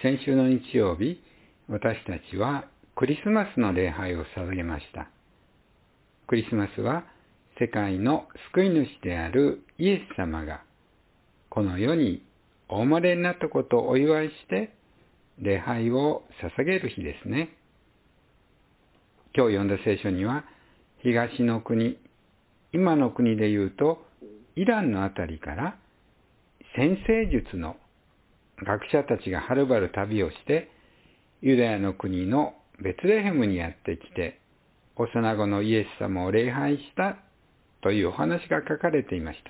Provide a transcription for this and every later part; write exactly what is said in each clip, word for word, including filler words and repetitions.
先週の日曜日、私たちはクリスマスの礼拝を捧げました。クリスマスは世界の救い主であるイエス様がこの世にお生まれになったことをお祝いして礼拝を捧げる日ですね。今日読んだ聖書には東の国、今の国で言うとイランのあたりから占星術の学者たちがはるばる旅をしてユダヤの国のベツレヘムにやってきて幼子のイエス様を礼拝したというお話が書かれていました。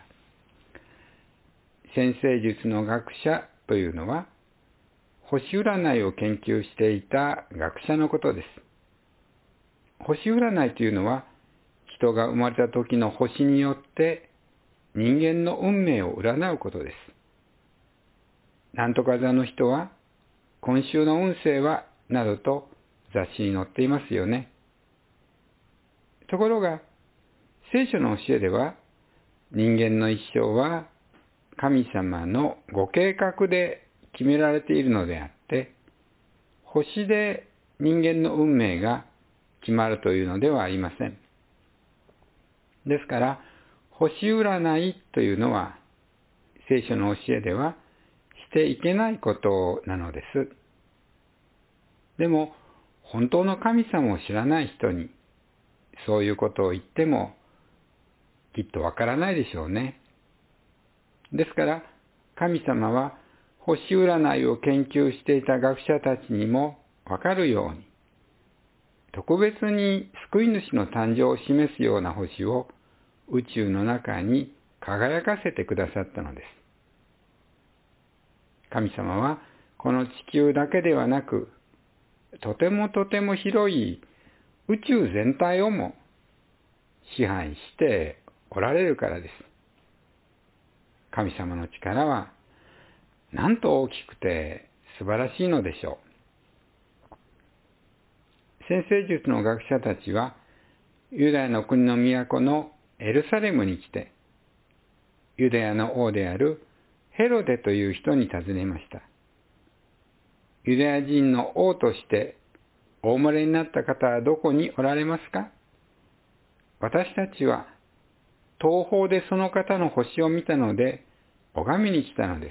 占星術の学者というのは星占いを研究していた学者のことです。星占いというのは人が生まれた時の星によって人間の運命を占うことです。なんとか座の人は今週の運勢はなどと雑誌に載っていますよね。ところが聖書の教えでは人間の一生は神様のご計画で決められているのであって星で人間の運命が決まるというのではありません。ですから星占いというのは聖書の教えではしていけないことなのです。でも本当の神様を知らない人にそういうことを言ってもきっとわからないでしょうね。ですから神様は星占いを研究していた学者たちにもわかるように特別に救い主の誕生を示すような星を宇宙の中に輝かせてくださったのです。神様はこの地球だけではなくとてもとても広い宇宙全体をも支配しておられるからです。神様の力はなんと大きくて素晴らしいのでしょう。占星術の学者たちはユダヤの国の都のエルサレムに来てユダヤの王であるヘロデという人に尋ねました。ユダヤ人の王としてお生まれになった方はどこにおられますか？私たちは東方でその方の星を見たので拝みに来たのです。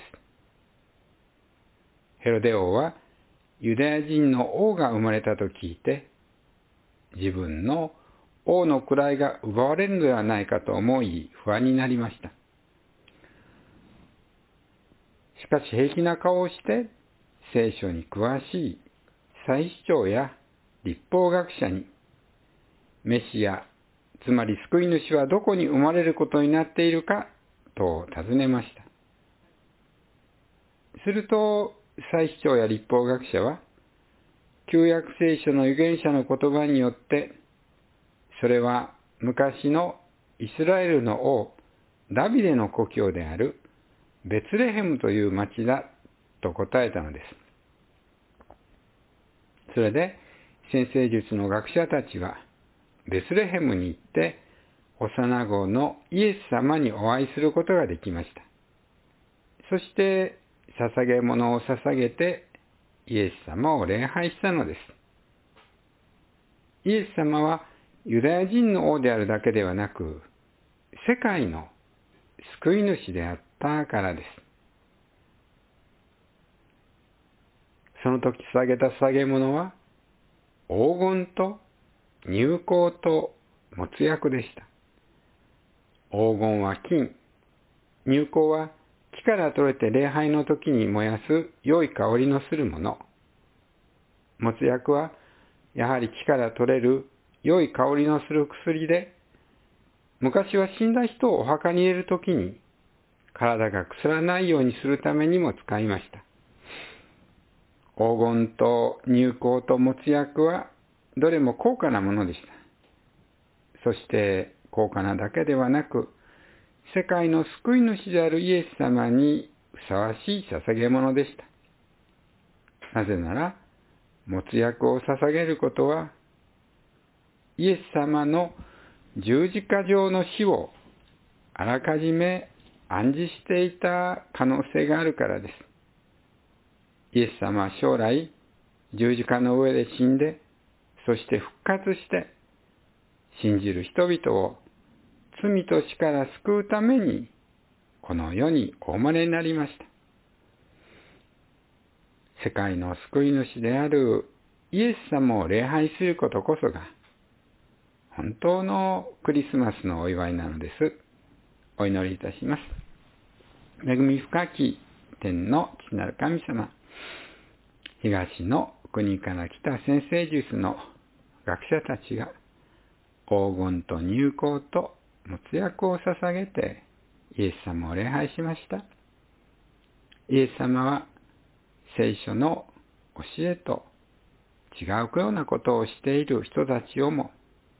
ヘロデ王はユダヤ人の王が生まれたと聞いて自分の王の位が奪われるのではないかと思い不安になりました。しかし平気な顔をして聖書に詳しい祭司長や律法学者にメシア、つまり救い主はどこに生まれることになっているかと尋ねました。すると祭司長や律法学者は旧約聖書の預言者の言葉によってそれは昔のイスラエルの王ダビデの故郷であるベツレヘムという町だと答えたのです。それで占星術の学者たちはベツレヘムに行って幼子のイエス様にお会いすることができました。そして捧げ物を捧げてイエス様を礼拝したのです。イエス様はユダヤ人の王であるだけではなく世界の救い主であったからです。その時捧げた捧げ物は黄金と乳香と没薬でした。黄金は金、乳香は木から取れて礼拝の時に燃やす良い香りのするもの。没薬はやはり木から取れる良い香りのする薬で、昔は死んだ人をお墓に入れる時に体が腐らないようにするためにも使いました。黄金と乳香と没薬はどれも高価なものでした。そして高価なだけではなく、世界の救い主であるイエス様にふさわしい捧げ物でした。なぜなら、没薬を捧げることは、イエス様の十字架上の死をあらかじめ暗示していた可能性があるからです。 イエス様は将来十字架の上で死んで、そして復活して信じる人々を罪と死から救うためにこの世にお生まれになりました。世界の救い主であるイエス様を礼拝することこそが本当のクリスマスのお祝いなのです。お祈りいたします。恵み深き天の父なる神様、東の国から来た先生術の学者たちが黄金と乳香と没薬を捧げてイエス様を礼拝しました。イエス様は聖書の教えと違うようなことをしている人たちをも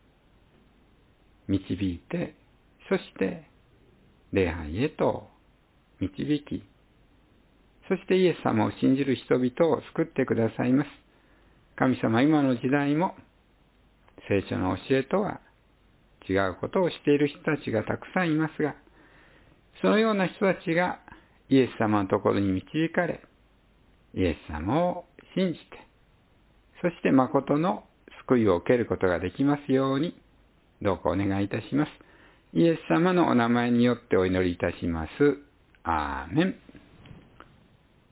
導いて、そして礼拝へと導き、そしてイエス様を信じる人々を救ってくださいます。神様、今の時代も聖書の教えとは違うことをしている人たちがたくさんいますが、そのような人たちがイエス様のところに導かれ、イエス様を信じて、そして誠の救いを受けることができますように、どうかお願いいたします。イエス様のお名前によってお祈りいたします。アーメン。